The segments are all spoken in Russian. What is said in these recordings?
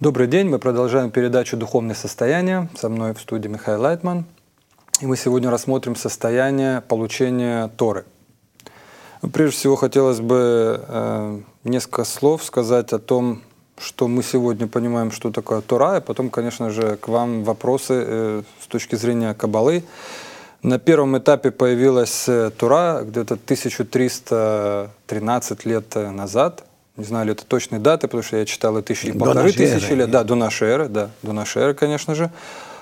Добрый день, мы продолжаем передачу «Духовное состояние». Со мной в студии Михаил Лайтман. И мы сегодня рассмотрим состояние получения Торы. Прежде всего, хотелось бы несколько слов сказать о том, что мы сегодня понимаем, что такое Тора, и потом, конечно же, к вам вопросы с точки зрения Каббалы. На первом этапе появилась Тора где-то 1313 лет назад. Не знаю, ли это точные даты, потому что я читал и 1500 лет. Да, до нашей эры, конечно же.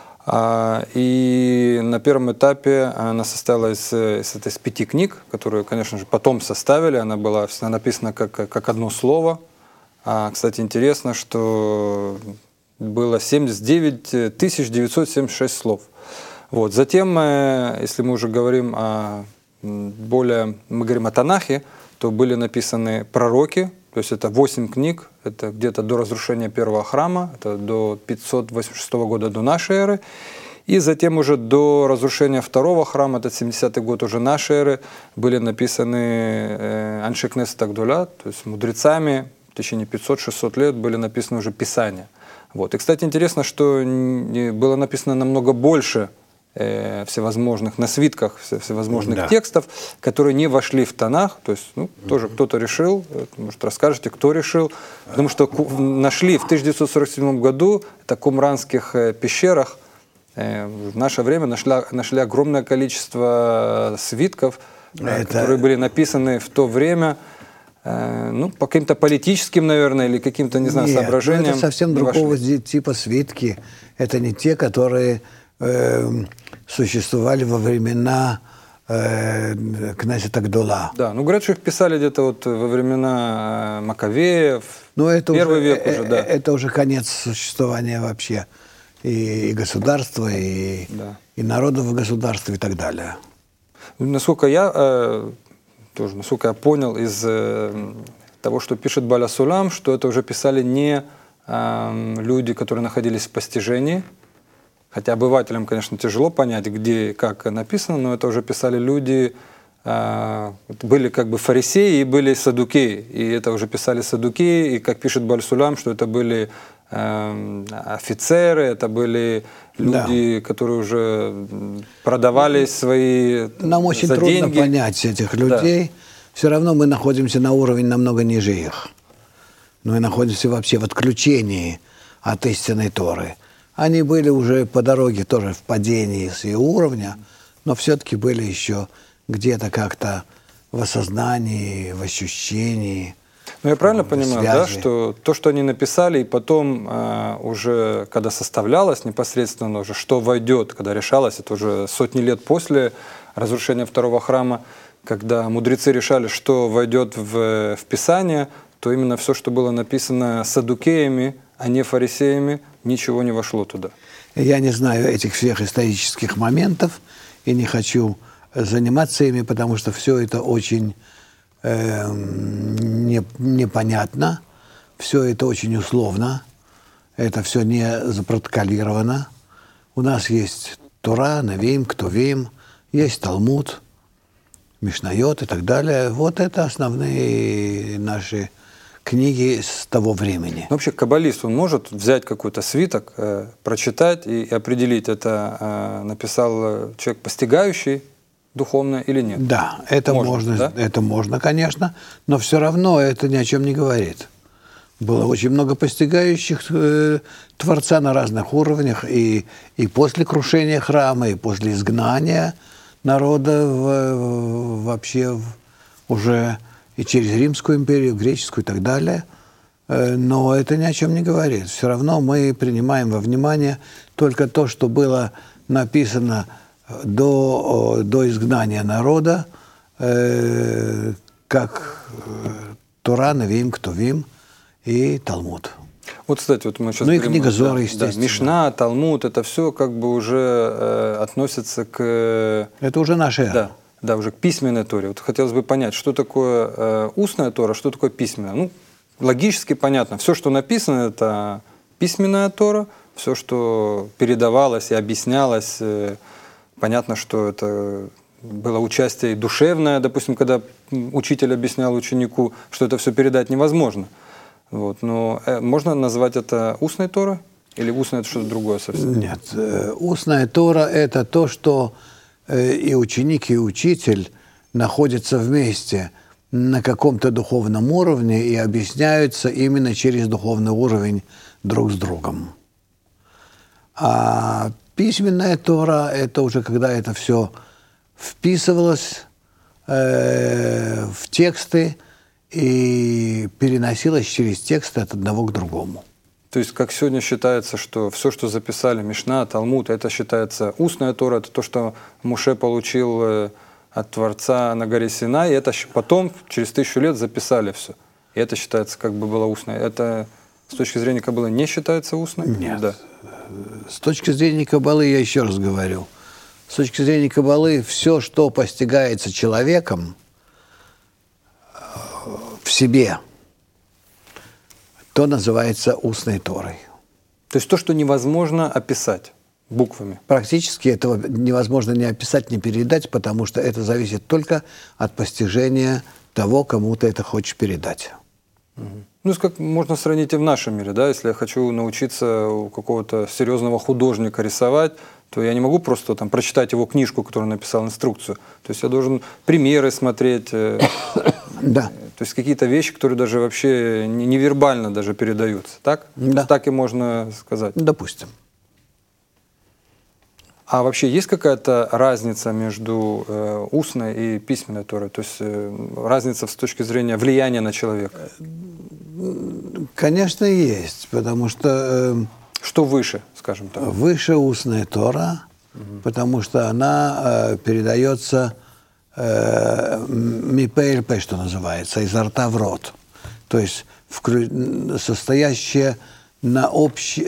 И на первом этапе она состояла из 5 книг, которые, конечно же, потом составили. Она была написана как одно слово. Кстати, интересно, что было 79 976 слов. Вот. Затем, если мы уже говорим мы говорим о Танахе, то были написаны пророки, то есть это 8 книг, это где-то до разрушения первого храма, это до 586 года до нашей эры. И затем уже до разрушения второго храма, это 70-й год уже нашей эры, были написаны Анши Кнесет Агдуля, то есть мудрецами в течение 500-600 лет были написаны уже Писания. Вот. И, кстати, интересно, что было написано намного больше всевозможных на свитках, всевозможных текстов, которые не вошли в Танах. То есть, тоже кто-то решил, может, расскажете, кто решил, потому что нашли в 1947 году в кумранских пещерах, в наше время нашли огромное количество свитков, которые были написаны в то время, по каким-то политическим, наверное, или каким-то, не знаю, соображениям. Это совсем другого типа свитки. Это не те, которые существовали во времена Кнесет Агдула. Да, говорят, что их писали где-то вот во времена Маковеев, первый век уже, да. Это уже конец существования вообще и государства, и народов в государстве и так далее. Насколько я понял из того, что пишет Бааля Сулам, что это уже писали не люди, которые находились в постижении. Хотя обывателям, конечно, тяжело понять, где и как написано, но это уже писали люди, были как бы фарисеи и были саддукеи. И это уже писали саддукеи, и как пишет Бааль Сулам, что это были офицеры, это были люди, которые уже продавали свои Нам очень за трудно деньги. Понять этих людей. Да. Все равно мы находимся на уровне намного ниже их. Мы находимся вообще в отключении от истинной Торы. Они были уже по дороге тоже в падении с ее уровня, но все-таки были еще где-то как-то в осознании, в ощущении. Я правильно понимаю, да, что то, что они написали, и потом уже, когда составлялось непосредственно уже, что войдет, когда решалось, это уже сотни лет после разрушения второго храма, когда мудрецы решали, что войдет в Писание, то именно все, что было написано саддукеями, а не фарисеями, ничего не вошло туда. Я не знаю этих всех исторических моментов и не хочу заниматься ими, потому что все это очень непонятно, все это очень условно, это все не запротоколировано. У нас есть Тора, Навим, Ктувим, есть Талмуд, Мишнайот и так далее. Вот это основные наши книги с того времени. Вообще каббалист, он может взять какой-то свиток, прочитать и определить, это написал человек, постигающий духовно или нет? Да, это можно, да? Это можно, конечно, но все равно это ни о чем не говорит. Было очень много постигающих Творца на разных уровнях, и после крушения храма, и после изгнания народа вообще уже и через Римскую империю, греческую и так далее. Но это ни о чем не говорит. Все равно мы принимаем во внимание только то, что было написано до изгнания народа, как Тора, Навим, Ктувим и Талмуд. Вот, кстати, вот мы сейчас и книга Зора, естественно. Да, Мишна, Талмуд, это все как бы уже относится к... Это уже наша эра. Да, уже к письменной Торе. Вот хотелось бы понять, что такое устная Тора, что такое письменная. Логически понятно. Все, что написано, это письменная Тора. Все, что передавалось и объяснялось, понятно, что это было участие душевное. Допустим, когда учитель объяснял ученику, что это все передать невозможно. Вот. Но можно назвать это устной Торой? Или устная — это что-то другое совсем? Нет. Устная Тора – это то, что и ученик, и учитель находятся вместе на каком-то духовном уровне и объясняются именно через духовный уровень друг с другом. А письменная Тора – это уже когда это все вписывалось в тексты и переносилось через тексты от одного к другому. То есть, как сегодня считается, что все, что записали Мишна, Талмуд, это считается устная Тора, это то, что Моше получил от Творца на горе Синай, и это потом, через 1000 лет, записали все. И это считается, как бы было устной. Это с точки зрения Каббалы не считается устной? Нет. Да. С точки зрения Каббалы, я еще раз говорю, с точки зрения Каббалы, все, что постигается человеком в себе, то называется устной Торой. То есть то, что невозможно описать буквами. Практически этого невозможно ни описать, ни передать, потому что это зависит только от постижения того, кому ты это хочешь передать. Ну, как можно сравнить и в нашем мире, да, если я хочу научиться у какого-то серьезного художника рисовать, то я не могу просто там прочитать его книжку, которую он написал, инструкцию. То есть я должен примеры смотреть, Да. то есть какие-то вещи, которые даже вообще невербально даже передаются, так? Да. Так и можно сказать. Допустим. А вообще есть какая-то разница между устной и письменной Торой? То есть разница с точки зрения влияния на человека? Конечно, есть, потому что Что выше, скажем так? выше устная Тора, потому что она передается мипэ-эль-пэ, что называется, изо рта в рот. То есть состоящая на общих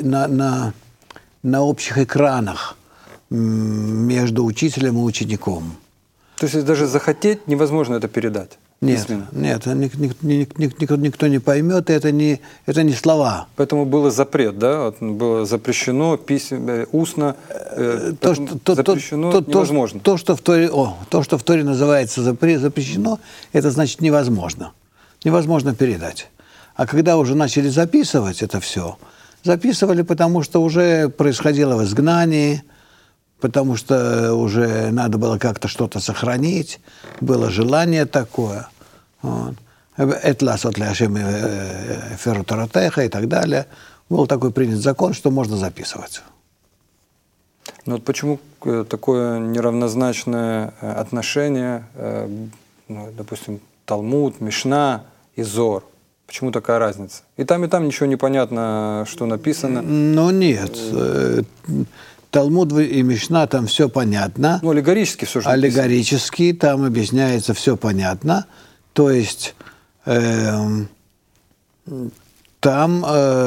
экранах между учителем и учеником. То есть даже захотеть невозможно это передать? Нет, письменно? нет, никто не поймет, это не слова. Поэтому был запрет, да? Вот было запрещено устно, запрещено невозможно. То, что в Торе называется запрещено, это значит невозможно. Невозможно передать. А когда уже начали записывать это все, записывали, потому что уже происходило в изгнании, потому что уже надо было как-то что-то сохранить, было желание такое. «Этласот ляшем феру таратеха» и так далее. Был такой принят закон, что можно записывать. Но вот почему такое неравнозначное отношение, допустим, Талмуд, Мишна и Зор? Почему такая разница? И там ничего не понятно, что написано. Ну нет. Талмуд и Мишна, там все понятно. Ну, аллегорически все же написано. Аллегорически, там объясняется все понятно. То есть там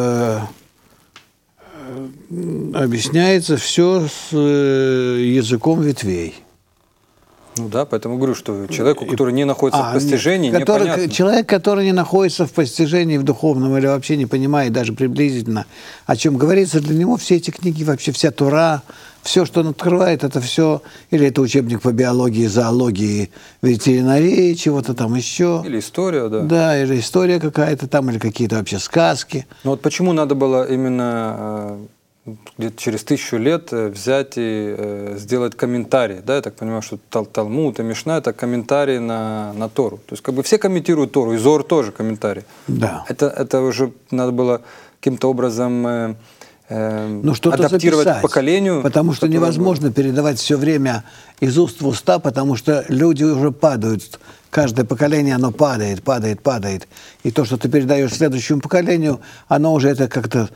объясняется все с языком ветвей. Ну да, поэтому говорю, что человеку, который не находится в постижении, непонятно. Человек, который не находится в постижении в духовном или вообще не понимает даже приблизительно, о чем говорится, для него все эти книги, вообще вся Тора, все, что он открывает, это все, или это учебник по биологии, зоологии, ветеринарии, чего-то там еще. Или история, да. Да, или история какая-то там, или какие-то вообще сказки. Но вот почему надо было именно где-то через 1000 лет взять и сделать комментарий, да, я так понимаю, что Талмуд и Мишна — это комментарий на Тору. То есть как бы все комментируют Тору, и Зор тоже комментарий. Да. Это уже надо было каким-то образом адаптировать записать, к поколению. Потому что невозможно передавать все время из уст в уста, потому что люди уже падают. Каждое поколение, оно падает. И то, что ты передаешь следующему поколению, оно уже это как-то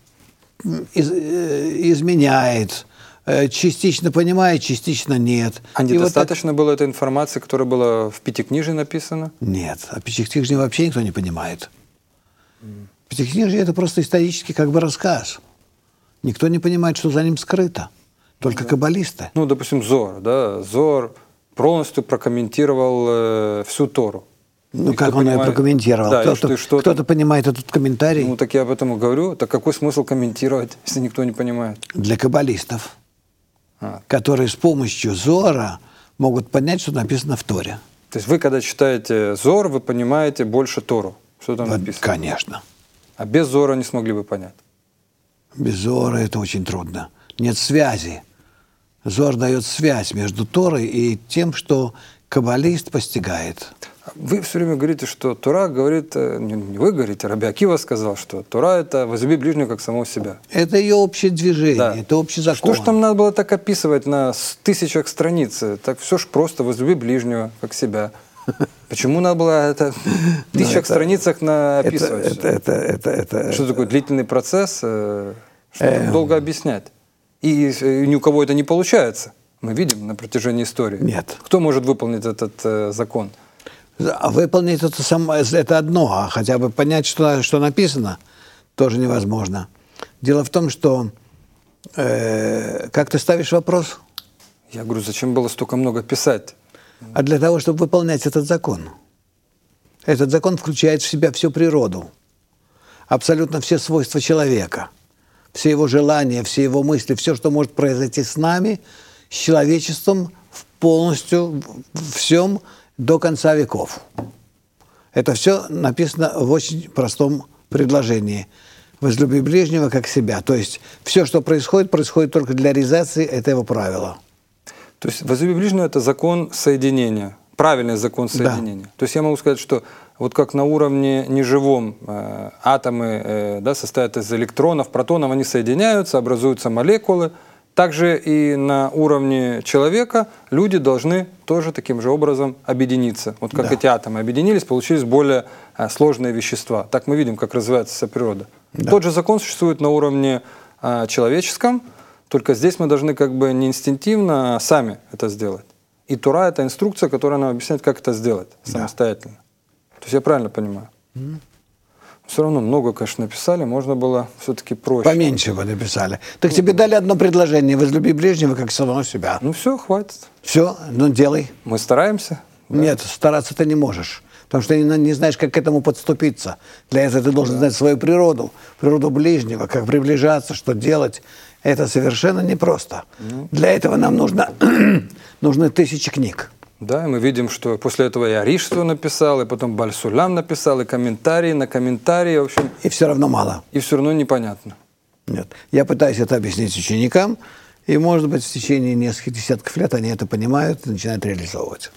изменяет, частично понимает, частично нет. А недостаточно было этой информации, которая была в Пятикнижии написана? Нет, а Пятикнижие вообще никто не понимает. Пятикнижие – это просто исторический как бы рассказ. Никто не понимает, что за ним скрыто. Только каббалисты. Ну, допустим, Зор, да? Зор полностью прокомментировал всю Тору. Ну, как он ее прокомментировал? Да, кто-то понимает этот комментарий? Ну, так я об этом и говорю. Так какой смысл комментировать, если никто не понимает? Для каббалистов, которые с помощью Зора могут понять, что написано в Торе. То есть вы, когда читаете Зор, вы понимаете больше Тору, что там написано? Конечно. А без Зора не смогли бы понять. Без Зора это очень трудно. Нет связи. Зор дает связь между Торой и тем, что каббалист постигает. Вы все время говорите, что Тора говорит, не вы говорите, Раби Акива сказал, что Тора – это возлюби ближнего как самого себя. Это ее общее движение, Да. это общий закон. Что ж там надо было так описывать на тысячах страниц? Так все ж просто, возлюби ближнего как себя. Почему надо было это в тысячах страницах описывать? Что такое длительный процесс? Что там долго объяснять? И ни у кого это не получается. Мы видим на протяжении истории. Нет. Кто может выполнить этот закон? Выполнить это одно, а хотя бы понять, что написано, тоже невозможно. Дело в том, что... как ты ставишь вопрос? Я говорю, зачем было столько много писать? А для того, чтобы выполнять этот закон. Этот закон включает в себя всю природу, абсолютно все свойства человека, все его желания, все его мысли, все, что может произойти с нами, с человечеством полностью всем до конца веков. Это все написано в очень простом предложении. Возлюби ближнего как себя. То есть все, что происходит, происходит только для реализации этого правила. То есть возлюби ближнего – это закон соединения, правильный закон соединения. Да. То есть я могу сказать, что вот как на уровне неживом атомы состоят из электронов, протонов, они соединяются, образуются молекулы. Также и на уровне человека люди должны тоже таким же образом объединиться. Вот как эти атомы объединились, получились более сложные вещества. Так мы видим, как развивается вся природа. Да. Тот же закон существует на уровне человеческом, только здесь мы должны как бы не инстинктивно, а сами это сделать. И Тора – это инструкция, которая нам объясняет, как это сделать самостоятельно. То есть я правильно понимаю? Все равно много, конечно, написали, можно было все-таки проще. Поменьше бы написали. Так тебе дали одно предложение: возлюби ближнего как самого себя. Ну все, хватит. Все, ну делай. Мы стараемся. Нет, стараться ты не можешь. Потому что не знаешь, как к этому подступиться. Для этого ты должен знать свою природу ближнего, как приближаться, что делать. Это совершенно непросто. Для этого нам нужны тысячи книг. Да, и мы видим, что после этого и Аришство написал, и потом Баль-Сулам написал, и комментарии на комментарии, в общем. И все равно мало. И все равно непонятно. Нет. Я пытаюсь это объяснить ученикам, и, может быть, в течение нескольких десятков лет они это понимают и начинают реализовывать.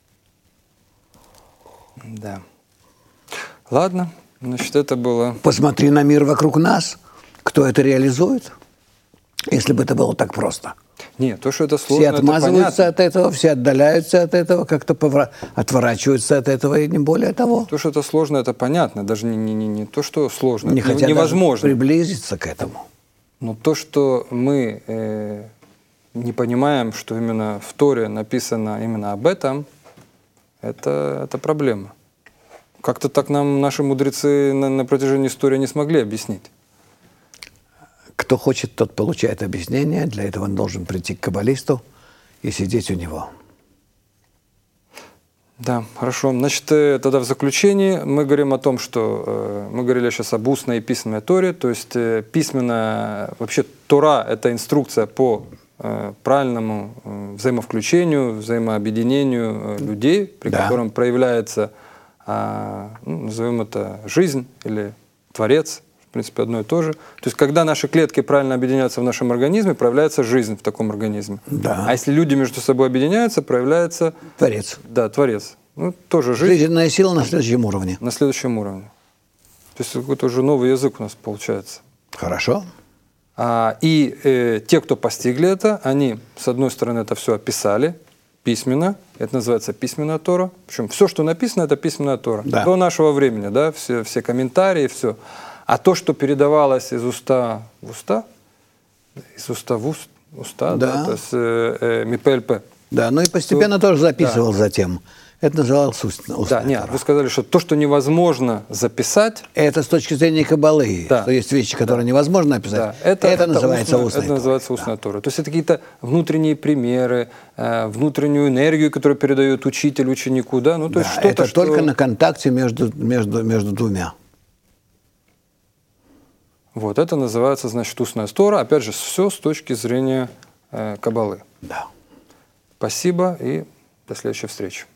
Да. Ладно, значит, это было... Посмотри на мир вокруг нас, кто это реализует, если бы это было так просто. Нет, то, что это сложно, все отмазываются от этого, все отдаляются от этого, как-то отворачиваются от этого, и не более того. То, что это сложно, это понятно. Даже не то, что сложно, не это невозможно. Приблизиться к этому. Но то, что мы не понимаем, что именно в Торе написано именно об этом, это проблема. Как-то так нам наши мудрецы на протяжении истории не смогли объяснить. Кто хочет, тот получает объяснение. Для этого он должен прийти к каббалисту и сидеть у него. Да, хорошо. Значит, тогда в заключении мы говорим о том, что мы говорили сейчас об устной и письменной Торе. То есть письменная, вообще Тора – это инструкция по правильному взаимовключению, взаимообъединению людей, при котором проявляется, назовем это, жизнь или Творец. В принципе, одно и то же. То есть, когда наши клетки правильно объединяются в нашем организме, проявляется жизнь в таком организме. Да. А если люди между собой объединяются, проявляется... Творец. Да, Творец. Ну, тоже жизнь. Жизненная сила на следующем уровне. На следующем уровне. То есть, какой-то уже новый язык у нас получается. Хорошо. И те, кто постигли это, они, с одной стороны, это все описали письменно. Это называется письменная Тора. Причем все, что написано, это письменная Тора. Да. До нашего времени, да, все комментарии, все. А то, что передавалось из уста в уста, из уста в уста, да, то есть МПЛП. Да, ну и постепенно тоже записывал затем. Это называлось устная Да, нет, Тора. вы сказали, что то, что невозможно записать... Это с точки зрения Каббалы, что есть вещи, которые невозможно описать. Да, это называется устная Тора. Это называется устная Тора. То есть это какие-то внутренние примеры, внутреннюю энергию, которую передает учитель ученику. Да? Ну, то есть что-то, это только на контакте между двумя. Вот, это называется, значит, устная Тора. Опять же, все с точки зрения Каббалы. Да. Спасибо и до следующей встречи.